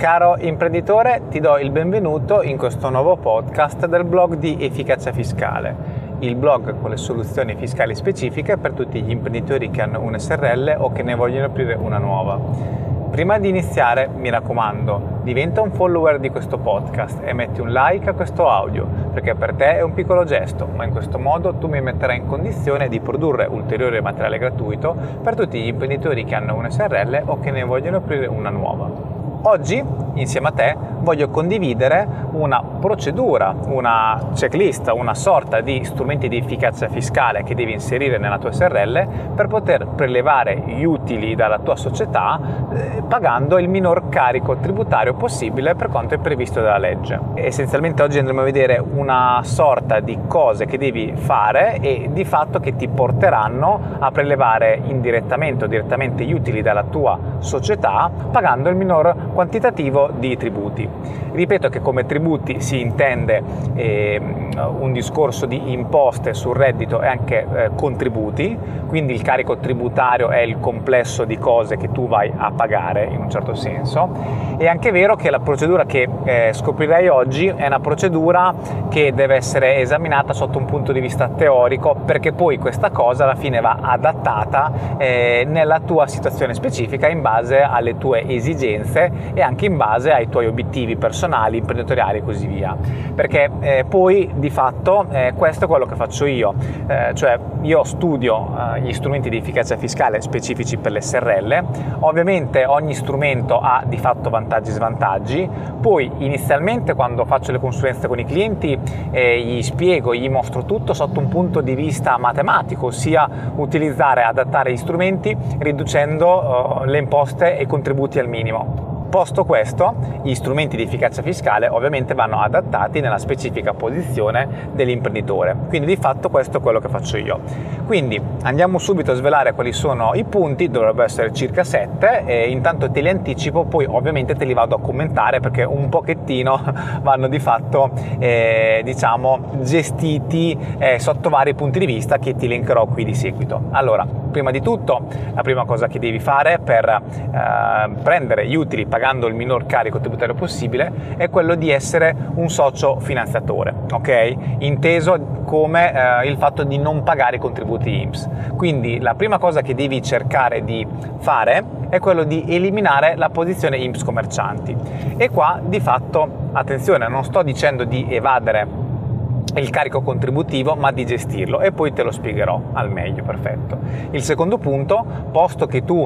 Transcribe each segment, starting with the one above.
Caro imprenditore, ti do il benvenuto in questo nuovo podcast del blog di Efficacia Fiscale, il blog con le soluzioni fiscali specifiche per tutti gli imprenditori che hanno un SRL o che ne vogliono aprire una nuova. Prima di iniziare, mi raccomando, diventa un follower di questo podcast e metti un like a questo audio, perché per te è un piccolo gesto, ma in questo modo tu mi metterai in condizione di produrre ulteriore materiale gratuito per tutti gli imprenditori che hanno un SRL o che ne vogliono aprire una nuova. Oggi, insieme a te, voglio condividere una procedura, una checklist, una sorta di strumenti di efficacia fiscale che devi inserire nella tua SRL per poter prelevare gli utili dalla tua società pagando il minor carico tributario possibile per quanto è previsto dalla legge. Essenzialmente oggi andremo a vedere una sorta di cose che devi fare e di fatto che ti porteranno a prelevare indirettamente o direttamente gli utili dalla tua società pagando il minor quantitativo di tributi. Ripeto che come tributi si intende un discorso di imposte sul reddito e anche contributi, quindi il carico tributario è il complesso di cose che tu vai a pagare in un certo senso. È anche vero che la procedura che scoprirai oggi è una procedura che deve essere esaminata sotto un punto di vista teorico, perché poi questa cosa alla fine va adattata nella tua situazione specifica in base alle tue esigenze e anche in base ai tuoi obiettivi personali, imprenditoriali e così via, perché poi di fatto questo è quello che faccio io, cioè io studio gli strumenti di efficacia fiscale specifici per le SRL. Ovviamente ogni strumento ha di fatto vantaggi e svantaggi, poi inizialmente quando faccio le consulenze con i clienti gli spiego, gli mostro tutto sotto un punto di vista matematico, ossia utilizzare, adattare gli strumenti riducendo le imposte e i contributi al minimo. Posto questo, gli strumenti di efficacia fiscale ovviamente vanno adattati nella specifica posizione dell'imprenditore. Quindi di fatto questo è quello che faccio io. Quindi andiamo subito a svelare quali sono i punti, dovrebbero essere circa 7 e intanto te li anticipo, poi ovviamente te li vado a commentare perché un pochettino vanno di fatto gestiti sotto vari punti di vista che ti elencherò qui di seguito. Allora, prima di tutto la prima cosa che devi fare per prendere gli utili pagando il minor carico tributario possibile è quello di essere un socio finanziatore, ok? Inteso come il fatto di non pagare i contributi INPS. Quindi la prima cosa che devi cercare di fare è quello di eliminare la posizione INPS commercianti. E qua di fatto, attenzione, non sto dicendo di evadere il carico contributivo, ma di gestirlo, e poi te lo spiegherò al meglio. Perfetto. Il secondo punto, posto che tu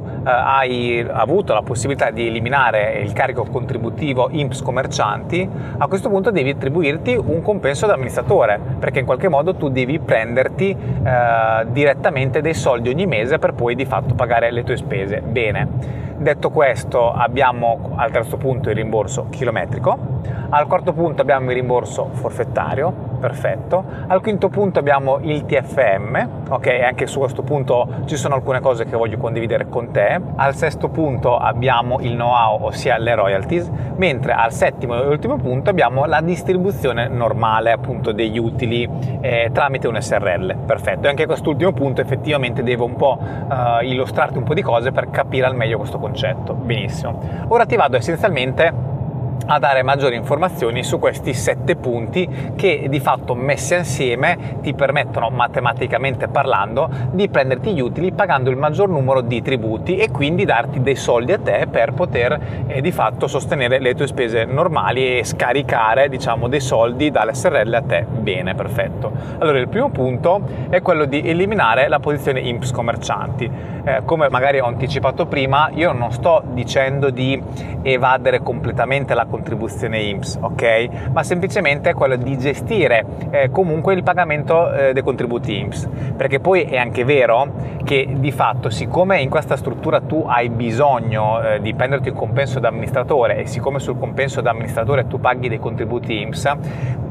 hai avuto la possibilità di eliminare il carico contributivo INPS commercianti, a questo punto devi attribuirti un compenso da amministratore, perché in qualche modo tu devi prenderti direttamente dei soldi ogni mese per poi di fatto pagare le tue spese. Bene. Detto questo, abbiamo al terzo punto il rimborso chilometrico, al quarto punto abbiamo il rimborso forfettario, perfetto, al quinto punto abbiamo il TFM, ok, anche su questo punto ci sono alcune cose che voglio condividere con te, al sesto punto abbiamo il know-how, ossia le royalties, mentre al settimo e ultimo punto abbiamo la distribuzione normale appunto degli utili tramite un SRL, perfetto, e anche quest'ultimo punto effettivamente devo un po' illustrarti un po' di cose per capire al meglio questo concetto. Benissimo, ora ti vado essenzialmente a dare maggiori informazioni su questi 7 punti che di fatto messi insieme ti permettono, matematicamente parlando, di prenderti gli utili pagando il maggior numero di tributi e quindi darti dei soldi a te per poter di fatto sostenere le tue spese normali e scaricare dei soldi dall'SRL a te. Bene, perfetto. Allora il primo punto è quello di eliminare la posizione INPS commercianti. Come magari ho anticipato prima, io non sto dicendo di evadere completamente la contribuzione INPS, ok? Ma semplicemente quello di gestire comunque il pagamento dei contributi INPS, perché poi è anche vero che di fatto, siccome in questa struttura tu hai bisogno di prenderti un compenso da amministratore e siccome sul compenso da amministratore tu paghi dei contributi INPS,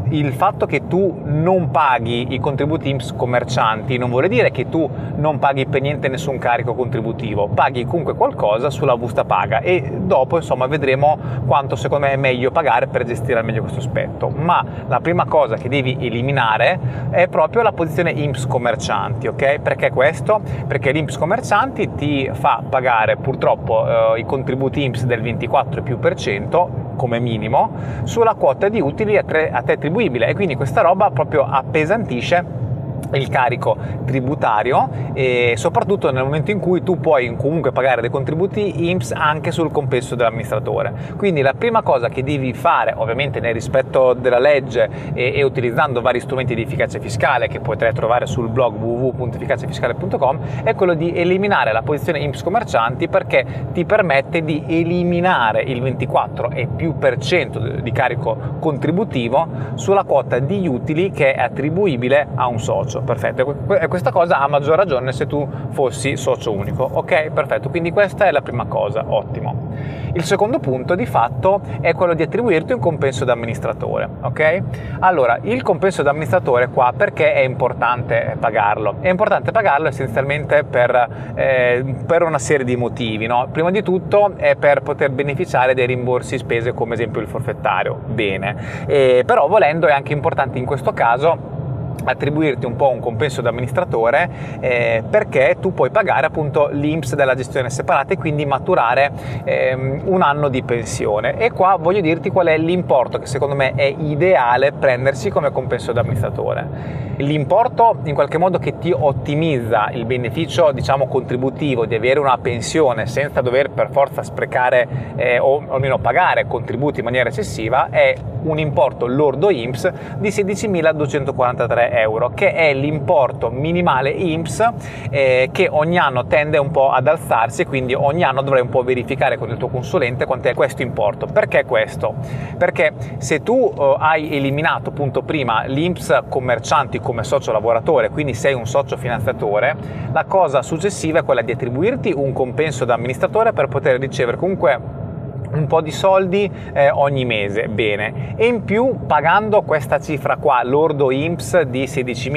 il fatto che tu non paghi i contributi INPS commercianti non vuol dire che tu non paghi per niente nessun carico contributivo, paghi comunque qualcosa sulla busta paga e dopo insomma vedremo quanto secondo me è meglio pagare per gestire al meglio questo aspetto. Ma la prima cosa che devi eliminare è proprio la posizione INPS commercianti, ok? Perché questo? Perché l'INPS commercianti ti fa pagare purtroppo i contributi INPS del 24+% come minimo sulla quota di utili a te attribuibile, e quindi questa roba proprio appesantisce il carico tributario, e soprattutto nel momento in cui tu puoi comunque pagare dei contributi INPS anche sul compenso dell'amministratore. Quindi la prima cosa che devi fare, ovviamente nel rispetto della legge e utilizzando vari strumenti di efficacia fiscale che potrai trovare sul blog www.efficaciafiscale.com, è quello di eliminare la posizione INPS commercianti, perché ti permette di eliminare il 24% di carico contributivo sulla quota di utili che è attribuibile a un socio. Perfetto, e questa cosa a maggior ragione se tu fossi socio unico, ok? Perfetto, quindi questa è la prima cosa, ottimo. Il secondo punto di fatto è quello di attribuirti un compenso d'amministratore, ok? Allora, il compenso d'amministratore qua perché è importante pagarlo? È importante pagarlo essenzialmente per una serie di motivi, no? Prima di tutto è per poter beneficiare dei rimborsi spese come esempio il forfettario, bene, però volendo è anche importante in questo caso attribuirti un po' un compenso d'amministratore perché tu puoi pagare appunto l'INPS della gestione separata e quindi maturare un anno di pensione. E qua voglio dirti qual è l'importo che secondo me è ideale prendersi come compenso d'amministratore. L'importo in qualche modo che ti ottimizza il beneficio, diciamo, contributivo di avere una pensione senza dover per forza sprecare o almeno pagare contributi in maniera eccessiva, è un importo lordo INPS di 16.243 euro, che è l'importo minimale INPS che ogni anno tende un po' ad alzarsi, e quindi ogni anno dovrai un po' verificare con il tuo consulente quanto è questo importo. Perché questo? Perché se tu hai eliminato appunto prima l'INPS commercianti come socio lavoratore, quindi sei un socio finanziatore, la cosa successiva è quella di attribuirti un compenso da amministratore per poter ricevere comunque un po' di soldi ogni mese, bene, e in più pagando questa cifra qua, lordo INPS di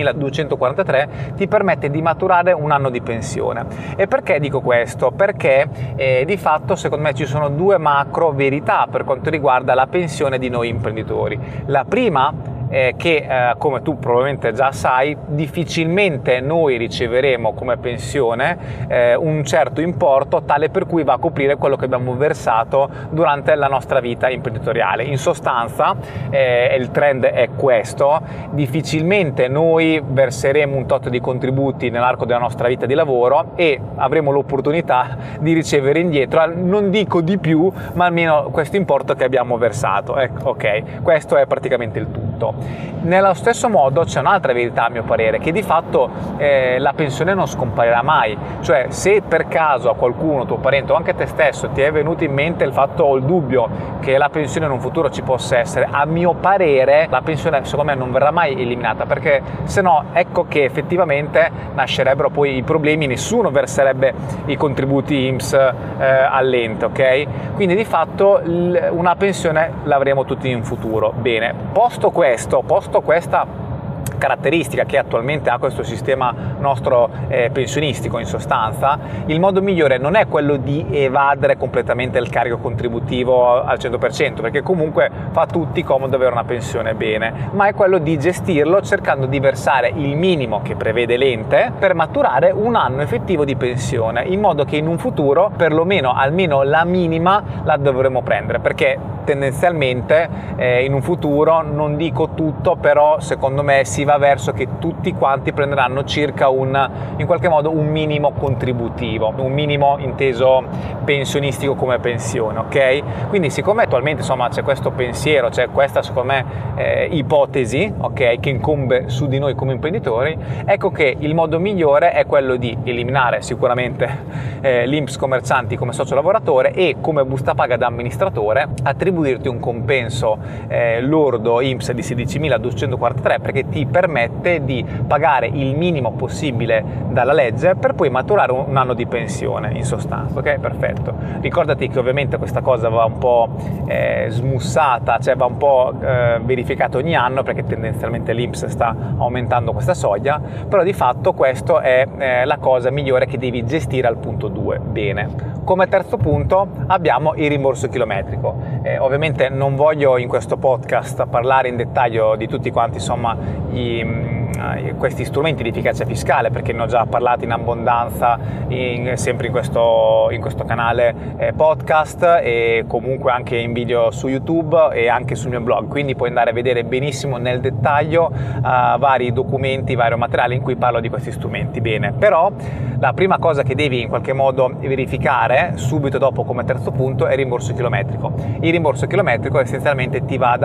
16.243, ti permette di maturare un anno di pensione. E perché dico questo? Perché di fatto secondo me ci sono due macro verità per quanto riguarda la pensione di noi imprenditori. La prima che come tu probabilmente già sai, difficilmente noi riceveremo come pensione un certo importo tale per cui va a coprire quello che abbiamo versato durante la nostra vita imprenditoriale. In sostanza il trend è questo: difficilmente noi verseremo un tot di contributi nell'arco della nostra vita di lavoro e avremo l'opportunità di ricevere indietro, non dico di più, ma almeno questo importo che abbiamo versato. Ok, questo è praticamente il tutto. Nello stesso modo c'è un'altra verità a mio parere, che di fatto la pensione non scomparirà mai. Cioè, se per caso a qualcuno, tuo parente o anche te stesso, ti è venuto in mente il fatto o il dubbio che la pensione in un futuro ci possa essere, a mio parere la pensione secondo me non verrà mai eliminata, perché se no ecco che effettivamente nascerebbero poi i problemi, nessuno verserebbe i contributi INPS all'ente, ok? Quindi di fatto una pensione l'avremo tutti in futuro. Bene, posto questa caratteristica che attualmente ha questo sistema nostro pensionistico, in sostanza, il modo migliore non è quello di evadere completamente il carico contributivo al 100%, perché comunque fa a tutti comodo avere una pensione, bene, ma è quello di gestirlo cercando di versare il minimo che prevede l'ente per maturare un anno effettivo di pensione, in modo che in un futuro perlomeno almeno la minima la dovremo prendere, perché tendenzialmente in un futuro, non dico tutto, però secondo me si va verso che tutti quanti prenderanno circa in qualche modo un minimo contributivo, un minimo inteso pensionistico come pensione, ok? Quindi siccome attualmente insomma c'è questo pensiero, c'è questa secondo me ipotesi, ok, che incombe su di noi come imprenditori, ecco che il modo migliore è quello di eliminare sicuramente l'INPS commercianti come socio lavoratore e come busta paga da amministratore attribuirti un compenso lordo INPS di 16.243, perché ti permette di pagare il minimo possibile dalla legge per poi maturare un anno di pensione, in sostanza. Ok, perfetto. Ricordati che ovviamente questa cosa va un po' smussata, cioè va un po' verificata ogni anno, perché tendenzialmente l'INPS sta aumentando questa soglia, però di fatto questo è la cosa migliore che devi gestire al punto 2. Bene. Come terzo punto abbiamo il rimborso chilometrico. Ovviamente non voglio in questo podcast parlare in dettaglio di tutti quanti, insomma, questi strumenti di efficacia fiscale, perché ne ho già parlato in abbondanza sempre in questo canale podcast, e comunque anche in video su YouTube e anche sul mio blog, quindi puoi andare a vedere benissimo nel dettaglio vari documenti, vari materiali in cui parlo di questi strumenti. Bene, però la prima cosa che devi in qualche modo verificare subito dopo come terzo punto è il rimborso chilometrico. Il rimborso chilometrico essenzialmente ti va a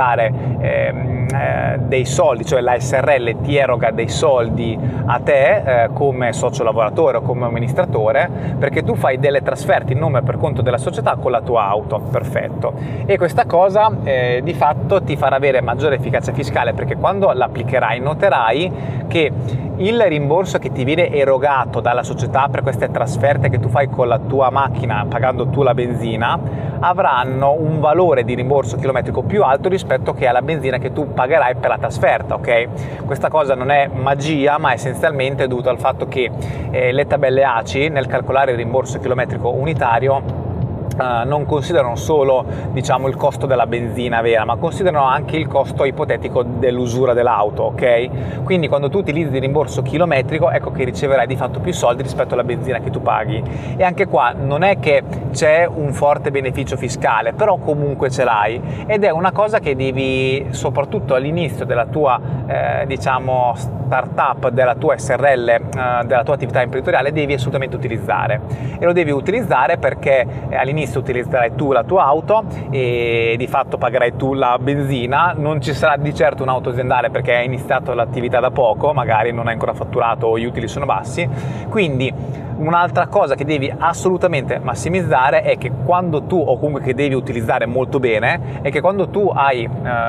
dare dei soldi, cioè la SRL ti eroga dei soldi a te come socio lavoratore o come amministratore, perché tu fai delle trasferte in nome e per conto della società con la tua auto. Perfetto. E questa cosa di fatto ti farà avere maggiore efficacia fiscale, perché quando l'applicherai noterai che il rimborso che ti viene erogato dalla società per queste trasferte che tu fai con la tua macchina pagando tu la benzina avranno un valore di rimborso chilometrico più alto rispetto che alla benzina che tu pagherai per la trasferta. Ok? Questa cosa non è magia, ma essenzialmente è dovuto al fatto che le tabelle ACI nel calcolare il rimborso chilometrico unitario non considerano solo, diciamo, il costo della benzina vera, ma considerano anche il costo ipotetico dell'usura dell'auto. Ok? Quindi quando tu utilizzi il rimborso chilometrico, ecco che riceverai di fatto più soldi rispetto alla benzina che tu paghi. E anche qua non è che c'è un forte beneficio fiscale, però comunque ce l'hai, ed è una cosa che devi, soprattutto all'inizio della tua diciamo startup, della tua SRL, della tua attività imprenditoriale, devi assolutamente utilizzare. E lo devi utilizzare perché all'inizio utilizzerai tu la tua auto e di fatto pagherai tu la benzina. Non ci sarà di certo un'auto aziendale perché hai iniziato l'attività da poco, magari non hai ancora fatturato o gli utili sono bassi. Quindi un'altra cosa che devi assolutamente massimizzare è che quando tu, o comunque che devi utilizzare molto bene, è che quando tu hai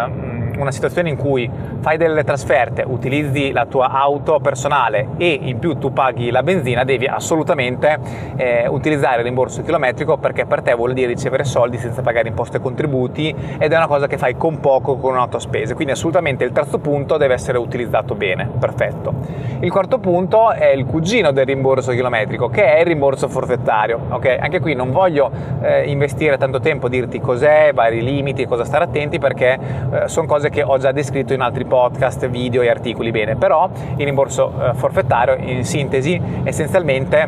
una situazione in cui fai delle trasferte, utilizzi la tua auto personale e in più tu paghi la benzina, devi assolutamente utilizzare il rimborso chilometrico, perché per te vuol dire ricevere soldi senza pagare imposte e contributi, ed è una cosa che fai con poco, con un'autospese. Quindi assolutamente il terzo punto deve essere utilizzato bene. Perfetto. Il quarto punto è il cugino del rimborso chilometrico, che è il rimborso forfettario. Ok? Anche qui non voglio investire tanto tempo a dirti cos'è, vari limiti, cosa stare attenti, perché sono cose che ho già descritto in altri podcast, video e articoli. Bene, però il rimborso forfettario, in sintesi, essenzialmente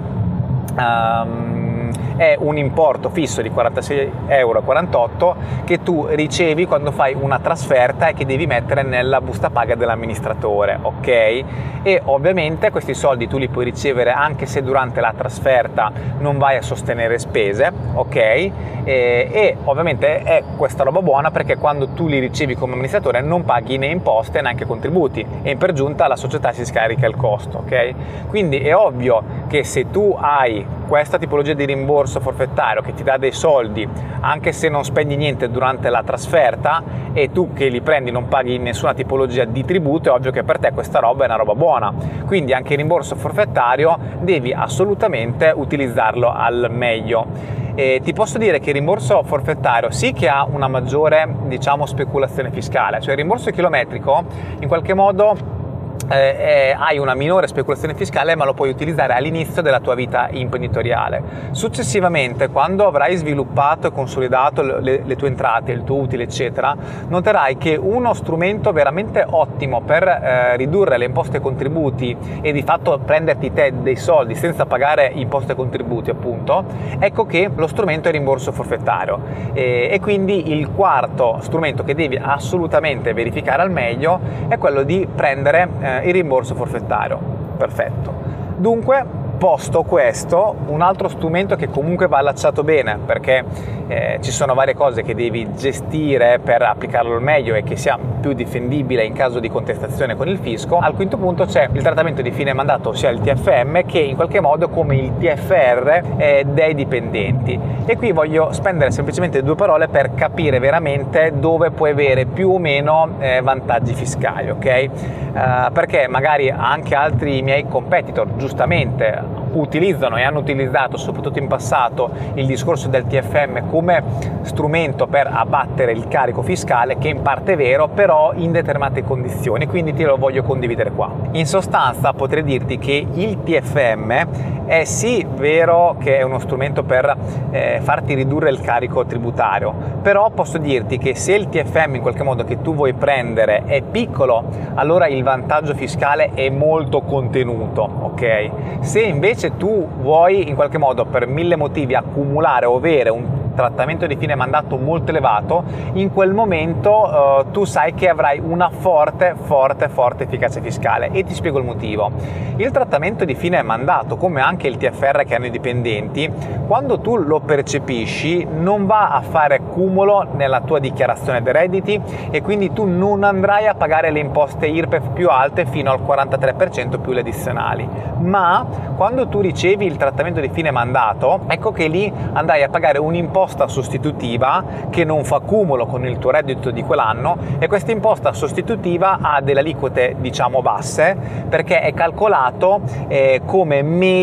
è un importo fisso di 46,48 € che tu ricevi quando fai una trasferta e che devi mettere nella busta paga dell'amministratore. Ok? E ovviamente questi soldi tu li puoi ricevere anche se durante la trasferta non vai a sostenere spese. Ok? E ovviamente è questa roba buona, perché quando tu li ricevi come amministratore non paghi né imposte neanche contributi, e per giunta la società si scarica il costo. Ok? Quindi è ovvio che se tu hai questa tipologia di rimborso forfettario che ti dà dei soldi anche se non spendi niente durante la trasferta, e tu che li prendi non paghi nessuna tipologia di tributo, è ovvio che per te questa roba è una roba buona. Quindi anche il rimborso forfettario devi assolutamente utilizzarlo al meglio. E ti posso dire che il rimborso forfettario sì che ha una maggiore, diciamo, speculazione fiscale, cioè il rimborso chilometrico in qualche modo hai una minore speculazione fiscale, ma lo puoi utilizzare all'inizio della tua vita imprenditoriale. Successivamente, quando avrai sviluppato e consolidato le tue entrate, il tuo utile, eccetera, noterai che uno strumento veramente ottimo per ridurre le imposte e contributi e di fatto prenderti te dei soldi senza pagare imposte e contributi, appunto, ecco che lo strumento è il rimborso forfettario. E quindi il quarto strumento che devi assolutamente verificare al meglio è quello di prendere il rimborso forfettario. Perfetto. Dunque Posto questo, un altro strumento che comunque va allacciato bene, perché ci sono varie cose che devi gestire per applicarlo al meglio e che sia più difendibile in caso di contestazione con il fisco. Al quinto punto c'è il trattamento di fine mandato, ossia il TFM, che in qualche modo è come il TFR dei dipendenti. E qui voglio spendere semplicemente 2 parole per capire veramente dove puoi avere più o meno vantaggi fiscali, ok? Perché magari anche altri miei competitor giustamente utilizzano e hanno utilizzato soprattutto in passato il discorso del TFM come strumento per abbattere il carico fiscale, che in parte è vero, però in determinate condizioni, quindi te lo voglio condividere qua. In sostanza potrei dirti che il TFM è sì vero che è uno strumento per farti ridurre il carico tributario, però posso dirti che se il TFM in qualche modo che tu vuoi prendere è piccolo, allora il vantaggio fiscale è molto contenuto, ok? Se invece tu vuoi in qualche modo per 1000 motivi accumulare o avere un trattamento di fine mandato molto elevato, in quel momento tu sai che avrai una forte efficacia fiscale, e ti spiego il motivo. Il trattamento di fine mandato, come anche il TFR che hanno i dipendenti, quando tu lo percepisci non va a fare cumulo nella tua dichiarazione dei redditi, e quindi tu non andrai a pagare le imposte IRPEF più alte fino al 43% più le addizionali, ma quando tu ricevi il trattamento di fine mandato, ecco che lì andrai a pagare un'imposta sostitutiva che non fa cumulo con il tuo reddito di quell'anno, e questa imposta sostitutiva ha delle aliquote diciamo basse, perché è calcolato come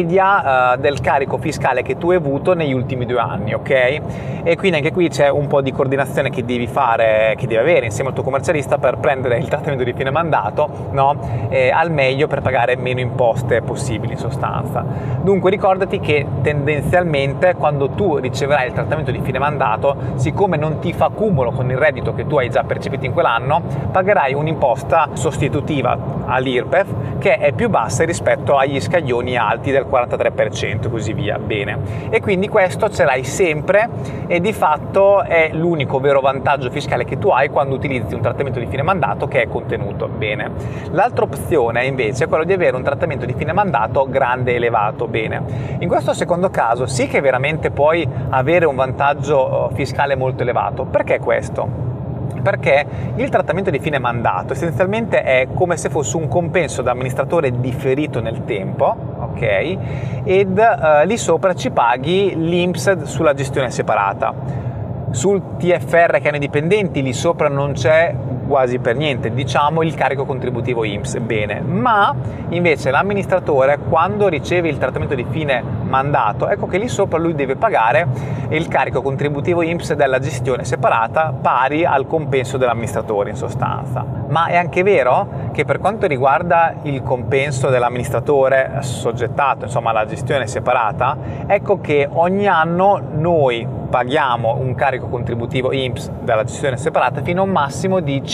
media del carico fiscale che tu hai avuto negli ultimi 2 anni, ok? E quindi anche qui c'è un po' di coordinazione che devi fare, che devi avere insieme al tuo commercialista per prendere il trattamento di fine mandato, no? Al meglio per pagare meno imposte possibili in sostanza. Dunque ricordati che tendenzialmente quando tu riceverai il trattamento di fine mandato, siccome non ti fa cumulo con il reddito che tu hai già percepito in quell'anno, pagherai un'imposta sostitutiva all'IRPEF che è più bassa rispetto agli scaglioni alti del 43% e così via. Bene, e quindi questo ce l'hai sempre, e di fatto è l'unico vero vantaggio fiscale che tu hai quando utilizzi un trattamento di fine mandato che è contenuto. Bene, l'altra opzione invece è quello di avere un trattamento di fine mandato grande e elevato. Bene, in questo secondo caso sì che veramente puoi avere un vantaggio fiscale molto elevato. Perché questo? Perché il trattamento di fine mandato essenzialmente è come se fosse un compenso da amministratore differito nel tempo, ok? Ed lì sopra ci paghi l'INPS sulla gestione separata. Sul TFR che hanno i dipendenti lì sopra non c'è quasi per niente, diciamo, il carico contributivo INPS. Bene, ma invece l'amministratore quando riceve il trattamento di fine mandato, ecco che lì sopra lui deve pagare il carico contributivo INPS della gestione separata pari al compenso dell'amministratore in sostanza. Ma è anche vero che per quanto riguarda il compenso dell'amministratore assoggettato insomma alla gestione separata, ecco che ogni anno noi paghiamo un carico contributivo INPS dalla gestione separata fino a un massimo di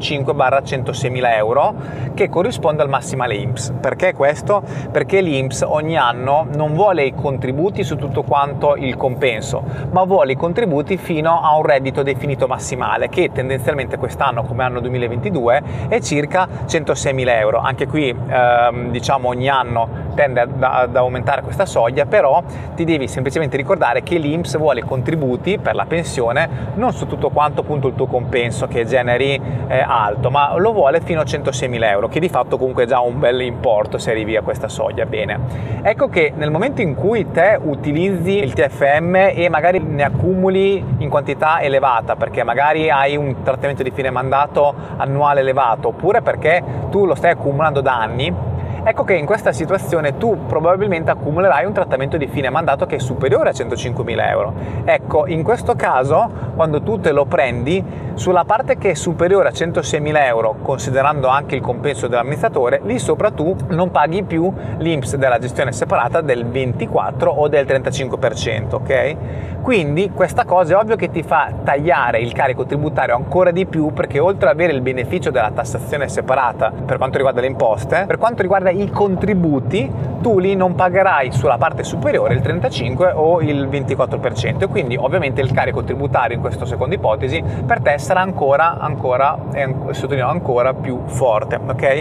105-106 mila euro, che corrisponde al massimale INPS. Perché questo? Perché l'INPS ogni anno non vuole i contributi su tutto quanto il compenso, ma vuole i contributi fino a un reddito definito massimale, che tendenzialmente quest'anno, come anno 2022, è circa 106 mila euro. Anche qui diciamo ogni anno tende ad aumentare questa soglia, però ti devi semplicemente ricordare che l'INPS vuole contributi per la pensione non su tutto quanto appunto il tuo compenso che generi alto, ma lo vuole fino a 106 mila euro, che di fatto comunque è già un bel importo se arrivi a questa soglia. Bene, ecco che nel momento in cui te utilizzi il TFM e magari ne accumuli in quantità elevata, perché magari hai un trattamento di fine mandato annuale elevato, oppure perché tu lo stai accumulando da anni, ecco che in questa situazione tu probabilmente accumulerai un trattamento di fine mandato che è superiore a 105.000 euro. Ecco, in questo caso, quando tu te lo prendi, sulla parte che è superiore a 106.000 euro, considerando anche il compenso dell'amministratore, lì sopra tu non paghi più l'INPS della gestione separata del 24 o del 35%, ok? Quindi questa cosa è ovvio che ti fa tagliare il carico tributario ancora di più, perché oltre ad avere il beneficio della tassazione separata per quanto riguarda le imposte, per quanto riguarda i contributi, tu lì non pagherai sulla parte superiore il 35 o il 24%, e quindi ovviamente il carico tributario in questa seconda ipotesi per te sarà ancora, sottolineo, ancora più forte, ok?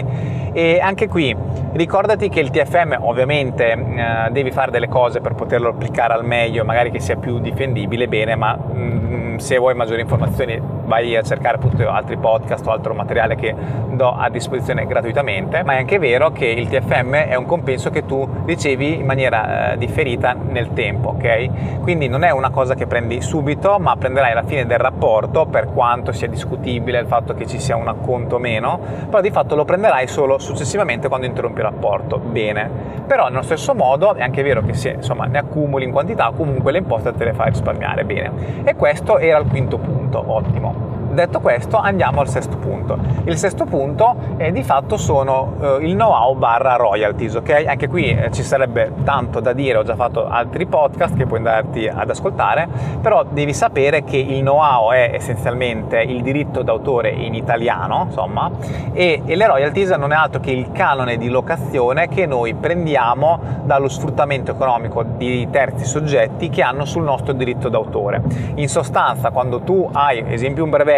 E anche qui ricordati che il TFM ovviamente devi fare delle cose per poterlo applicare al meglio, magari che sia più difendibile, bene, ma se vuoi maggiori informazioni vai a cercare appunto altri podcast o altro materiale che do a disposizione gratuitamente. Ma è anche vero che il TFM è un compenso che tu ricevi in maniera differita nel tempo, ok? Quindi non è una cosa che prendi subito, ma prenderai alla fine del rapporto, per quanto sia discutibile il fatto che ci sia un acconto o meno, però di fatto lo prenderai solo successivamente quando interrompi il rapporto. Bene, però nello stesso modo è anche vero che se insomma ne accumuli in quantità, comunque le imposte te le fai risparmiare. Bene, e questo era il quinto punto. Ottimo. Detto questo, andiamo al sesto punto. Il sesto punto di fatto sono il know-how / royalties, ok? Anche qui ci sarebbe tanto da dire, ho già fatto altri podcast che puoi andarti ad ascoltare, però devi sapere che il know-how è essenzialmente il diritto d'autore in italiano, insomma, e le royalties non è altro che il canone di locazione che noi prendiamo dallo sfruttamento economico di terzi soggetti che hanno sul nostro diritto d'autore. In sostanza, quando tu hai, esempio, un brevetto,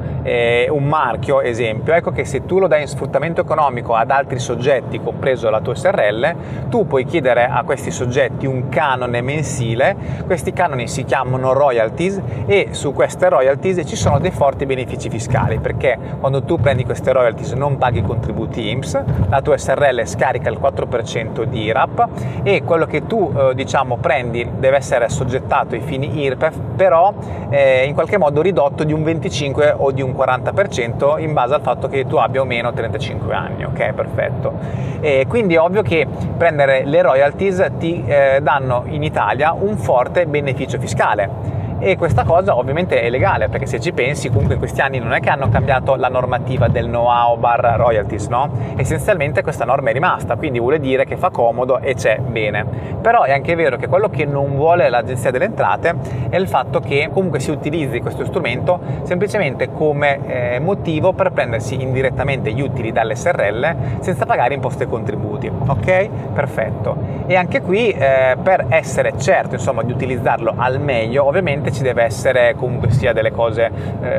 un marchio, esempio, ecco che se tu lo dai in sfruttamento economico ad altri soggetti, compreso la tua SRL, tu puoi chiedere a questi soggetti un canone mensile. Questi canoni si chiamano royalties e su queste royalties ci sono dei forti benefici fiscali, perché quando tu prendi queste royalties non paghi contributi INPS, la tua SRL scarica il 4% di IRAP e quello che tu diciamo prendi deve essere assoggettato ai fini IRPEF, però in qualche modo ridotto di un 25 o di un 40% in base al fatto che tu abbia o meno 35 anni, ok? Perfetto. E quindi è ovvio che prendere le royalties ti danno in Italia un forte beneficio fiscale. E questa cosa ovviamente è legale, perché se ci pensi comunque in questi anni non è che hanno cambiato la normativa del know-how / royalties, no? Essenzialmente questa norma è rimasta, quindi vuole dire che fa comodo e c'è, bene. Però è anche vero che quello che non vuole l'Agenzia delle Entrate è il fatto che comunque si utilizzi questo strumento semplicemente come motivo per prendersi indirettamente gli utili dalle SRL senza pagare imposte e contributi, ok? Perfetto. E anche qui per essere certo insomma di utilizzarlo al meglio, ovviamente ci deve essere comunque sia delle cose,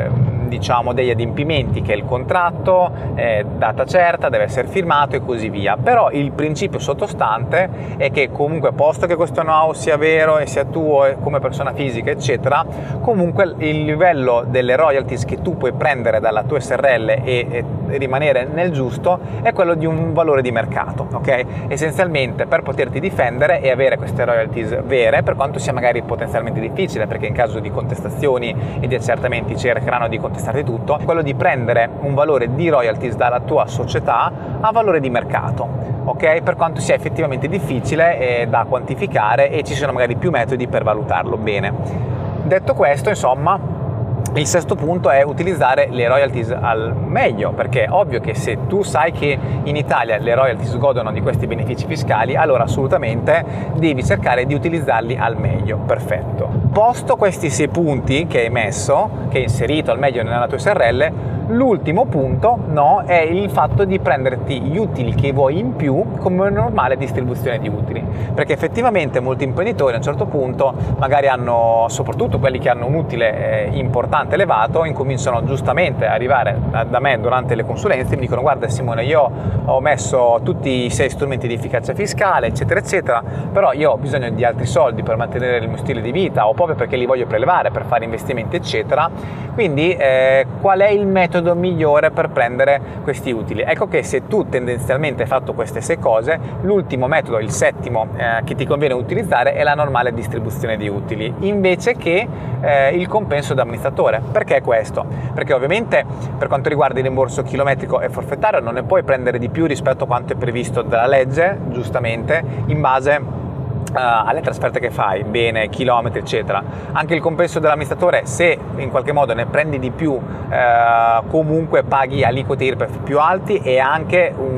diciamo degli adempimenti, che il contratto, data certa, deve essere firmato e così via. Però il principio sottostante è che comunque, posto che questo know-how sia vero e sia tuo come persona fisica eccetera, comunque il livello delle royalties che tu puoi prendere dalla tua SRL e rimanere nel giusto è quello di un valore di mercato, ok? Essenzialmente per poterti difendere e avere queste royalties vere, per quanto sia magari potenzialmente difficile, perché in caso di contestazioni e di accertamenti cercheranno di contestarti tutto, quello di prendere un valore di royalties dalla tua società a valore di mercato, ok? Per quanto sia effettivamente difficile da quantificare e ci sono magari più metodi per valutarlo bene. Detto questo, insomma, il sesto punto è utilizzare le royalties al meglio, perché è ovvio che se tu sai che in Italia le royalties godono di questi benefici fiscali, allora assolutamente devi cercare di utilizzarli al meglio. Perfetto. Posto questi 6 punti che hai messo, che hai inserito al meglio nella tua SRL, l'ultimo punto, no, è il fatto di prenderti gli utili che vuoi in più come una normale distribuzione di utili, perché effettivamente molti imprenditori a un certo punto magari hanno, soprattutto quelli che hanno un utile importante, elevato, incominciano giustamente a arrivare da me durante le consulenze e mi dicono: guarda Simone, io ho messo tutti i 6 strumenti di efficacia fiscale eccetera eccetera, però io ho bisogno di altri soldi per mantenere il mio stile di vita, o proprio perché li voglio prelevare per fare investimenti eccetera, quindi qual è il metodo migliore per prendere questi utili? Ecco che se tu tendenzialmente hai fatto queste 6 cose, l'ultimo metodo, il settimo che ti conviene utilizzare, è la normale distribuzione di utili invece che il compenso d'amministratore. Perché questo? Perché ovviamente per quanto riguarda il rimborso chilometrico e forfettario non ne puoi prendere di più rispetto a quanto è previsto dalla legge, giustamente, in base alle trasferte che fai, bene, chilometri eccetera. Anche il compenso dell'amministratore, se in qualche modo ne prendi di più, comunque paghi aliquote IRPEF più alti e anche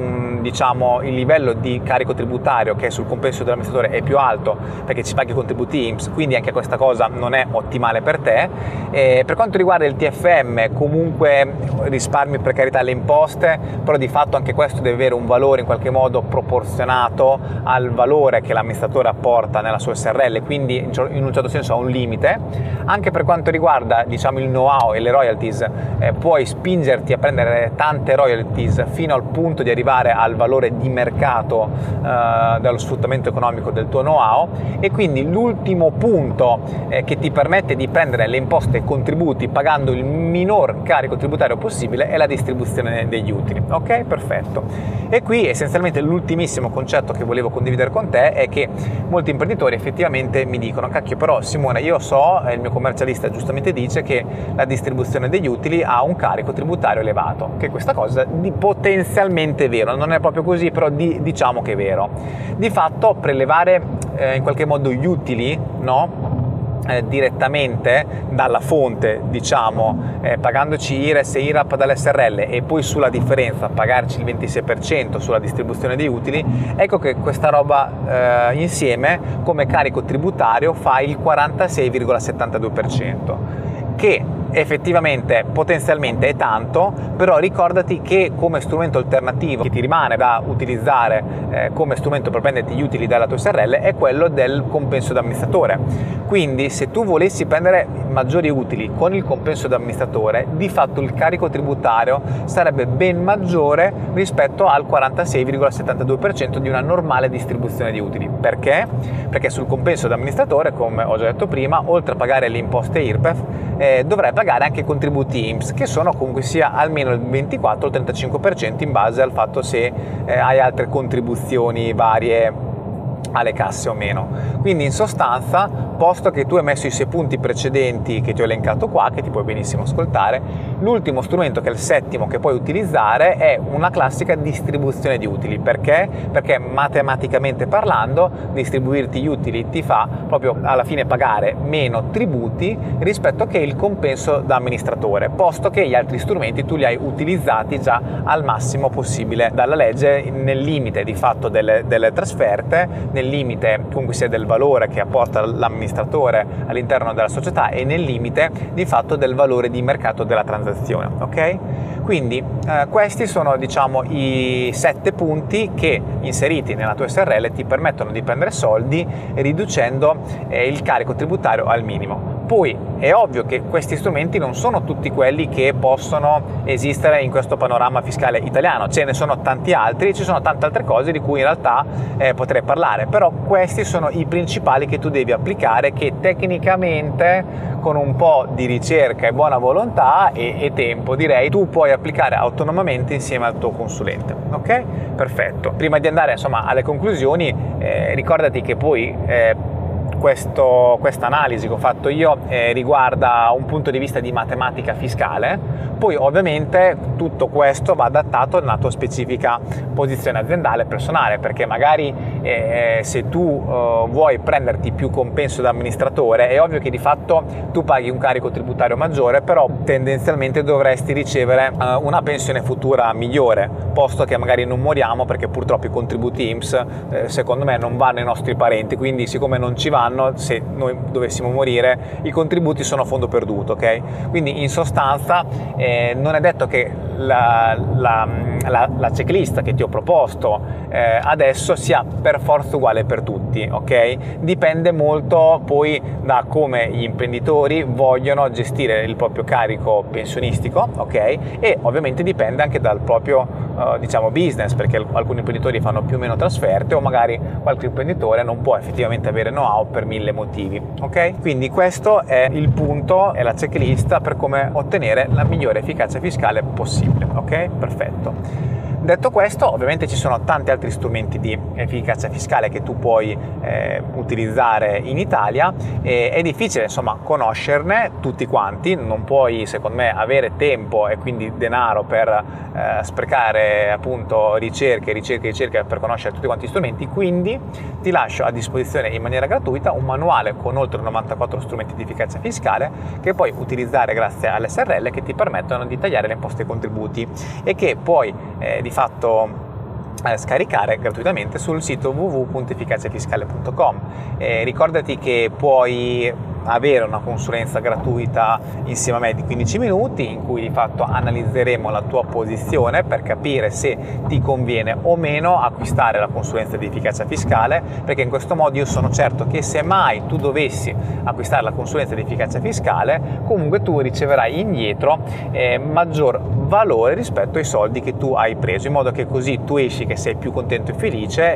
diciamo il livello di carico tributario che sul compenso dell'amministratore è più alto perché ci paghi i contributi INPS, quindi anche questa cosa non è ottimale per te. Per quanto riguarda il TFM, comunque risparmi per carità le imposte, però di fatto anche questo deve avere un valore in qualche modo proporzionato al valore che l'amministratore apporta nella sua SRL, quindi in un certo senso ha un limite. Anche per quanto riguarda, diciamo, il know-how e le royalties, puoi spingerti a prendere tante royalties fino al punto di arrivare al valore di mercato dello sfruttamento economico del tuo know-how, e quindi l'ultimo punto che ti permette di prendere le imposte e contributi pagando il minor carico tributario possibile è la distribuzione degli utili. Ok, perfetto. E qui essenzialmente l'ultimissimo concetto che volevo condividere con te è che molti imprenditori effettivamente mi dicono: cacchio, però Simone, io so, il mio commercialista giustamente dice che la distribuzione degli utili ha un carico tributario elevato, che questa cosa di potenzialmente è vero, non è proprio così, però diciamo che è vero. Di fatto prelevare in qualche modo gli utili, no? Direttamente dalla fonte, diciamo, pagandoci IRES e IRAP dall'SRL e poi sulla differenza pagarci il 26% sulla distribuzione dei utili, ecco che questa roba insieme come carico tributario fa il 46,72%, che effettivamente potenzialmente è tanto, però ricordati che come strumento alternativo che ti rimane da utilizzare come strumento per prenderti gli utili dalla tua SRL è quello del compenso d'amministratore. Quindi se tu volessi prendere maggiori utili con il compenso d'amministratore, di fatto il carico tributario sarebbe ben maggiore rispetto al 46,72% di una normale distribuzione di utili. Perché? Perché sul compenso d'amministratore, come ho già detto prima, oltre a pagare le imposte IRPEF, dovrai pagare anche contributi INPS, che sono comunque sia almeno il 24 o il 35% in base al fatto se hai altre contribuzioni varie alle casse o meno. Quindi in sostanza, posto che tu hai messo i 6 punti precedenti che ti ho elencato qua, che ti puoi benissimo ascoltare, l'ultimo strumento, che è il settimo che puoi utilizzare, è una classica distribuzione di utili. Perché? Perché matematicamente parlando distribuirti gli utili ti fa proprio alla fine pagare meno tributi rispetto che il compenso da amministratore, posto che gli altri strumenti tu li hai utilizzati già al massimo possibile dalla legge, nel limite di fatto delle trasferte, nel limite comunque sia del valore che apporta l'amministratore all'interno della società e nel limite di fatto del valore di mercato della transazione. Ok? Quindi questi sono, diciamo, i 7 punti che inseriti nella tua SRL ti permettono di prendere soldi riducendo il carico tributario al minimo. Poi è ovvio che questi strumenti non sono tutti quelli che possono esistere in questo panorama fiscale italiano, ce ne sono tanti altri e ci sono tante altre cose di cui in realtà potrei parlare, però questi sono i principali che tu devi applicare, che tecnicamente con un po' di ricerca e buona volontà e tempo, direi, tu puoi applicare autonomamente insieme al tuo consulente. Ok? Perfetto. Prima di andare insomma alle conclusioni, ricordati che poi questa analisi che ho fatto io riguarda un punto di vista di matematica fiscale. Poi ovviamente tutto questo va adattato alla tua specifica posizione aziendale personale, perché magari se tu vuoi prenderti più compenso da amministratore, è ovvio che di fatto tu paghi un carico tributario maggiore, però tendenzialmente dovresti ricevere una pensione futura migliore, posto che magari non moriamo, perché purtroppo i contributi INPS secondo me non vanno ai nostri parenti, quindi siccome non ci vanno, se noi dovessimo morire i contributi sono a fondo perduto. Ok? Quindi in sostanza non è detto che la checklist che ti ho proposto adesso sia per forza uguale per tutti, ok? Dipende molto poi da come gli imprenditori vogliono gestire il proprio carico pensionistico, ok? E ovviamente dipende anche dal proprio diciamo business, perché alcuni imprenditori fanno più o meno trasferte, o magari qualche imprenditore non può effettivamente avere know-how per 1000 motivi, ok? Quindi questo è il punto, è la checklist per come ottenere la migliore efficacia fiscale possibile, ok? Perfetto. Detto questo, ovviamente ci sono tanti altri strumenti di efficacia fiscale che tu puoi utilizzare in Italia, è difficile insomma conoscerne tutti quanti, non puoi secondo me avere tempo e quindi denaro per sprecare appunto ricerche per conoscere tutti quanti gli strumenti, quindi ti lascio a disposizione in maniera gratuita un manuale con oltre 94 strumenti di efficacia fiscale che puoi utilizzare grazie all'SRL, che ti permettono di tagliare le imposte e i contributi e che puoi di fatto scaricare gratuitamente sul sito www.efficaciafiscale.com. Ricordati che puoi avere una consulenza gratuita insieme a me di 15 minuti in cui di fatto analizzeremo la tua posizione per capire se ti conviene o meno acquistare la consulenza di efficacia fiscale, perché in questo modo io sono certo che se mai tu dovessi acquistare la consulenza di efficacia fiscale, comunque tu riceverai indietro maggior valore rispetto ai soldi che tu hai preso, in modo che così tu esci che sei più contento e felice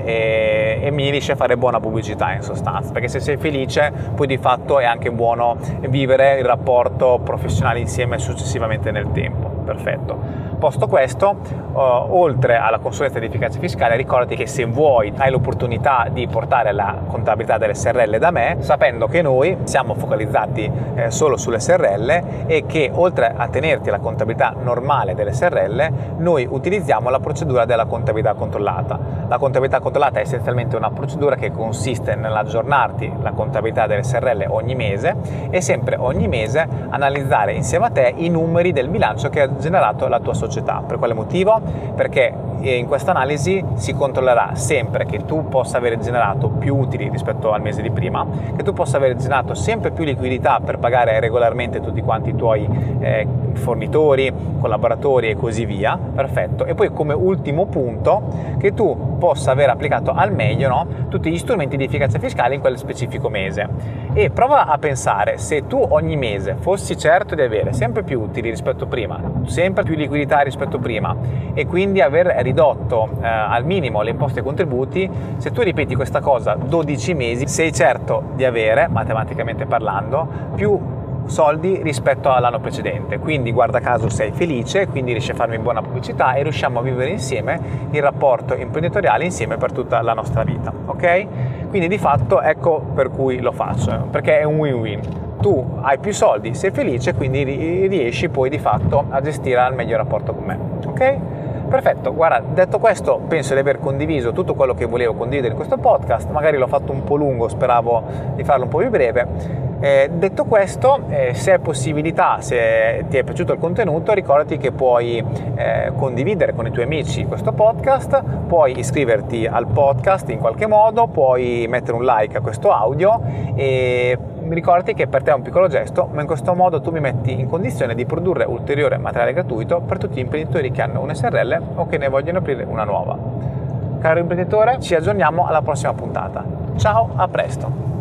e mi riesci a fare buona pubblicità in sostanza, perché se sei felice poi di fatto è anche buono vivere il rapporto professionale insieme successivamente nel tempo. Perfetto. Posto questo, oltre alla consulenza di efficacia fiscale, ricordati che se vuoi hai l'opportunità di portare la contabilità delle SRL da me, sapendo che noi siamo focalizzati solo sulle SRL e che oltre a tenerti la contabilità normale delle SRL, noi utilizziamo la procedura della contabilità controllata. La contabilità controllata è essenzialmente una procedura che consiste nell'aggiornarti la contabilità delle SRL ogni mese e sempre ogni mese analizzare insieme a te i numeri del bilancio che ha generato la tua società. Per quale motivo? Perché in questa analisi si controllerà sempre che tu possa avere generato più utili rispetto al mese di prima, che tu possa aver generato sempre più liquidità per pagare regolarmente tutti quanti i tuoi fornitori, collaboratori e così via. Perfetto. E poi come ultimo punto che tu possa aver applicato al meglio tutti gli strumenti di efficacia fiscale in quel specifico mese. E prova a pensare, se tu ogni mese fossi certo di avere sempre più utili rispetto prima, sempre più liquidità rispetto prima e quindi aver ridotto al minimo le imposte e i contributi, se tu ripeti questa cosa 12 mesi, sei certo di avere, matematicamente parlando, più soldi rispetto all'anno precedente. Quindi guarda caso sei felice, quindi riesci a farmi buona pubblicità e riusciamo a vivere insieme il rapporto imprenditoriale insieme per tutta la nostra vita, ok? Quindi di fatto ecco per cui lo faccio, perché è un win-win. Tu hai più soldi, sei felice, quindi riesci poi di fatto a gestire al meglio il rapporto con me, ok? Perfetto, guarda, detto questo penso di aver condiviso tutto quello che volevo condividere in questo podcast, magari l'ho fatto un po' lungo, speravo di farlo un po' più breve. Detto questo, se hai possibilità, se ti è piaciuto il contenuto, ricordati che puoi condividere con i tuoi amici questo podcast, puoi iscriverti al podcast in qualche modo, puoi mettere un like a questo audio e ricordati che per te è un piccolo gesto, ma in questo modo tu mi metti in condizione di produrre ulteriore materiale gratuito per tutti gli imprenditori che hanno una SRL o che ne vogliono aprire una nuova. Caro imprenditore, ci aggiorniamo alla prossima puntata. Ciao, a presto!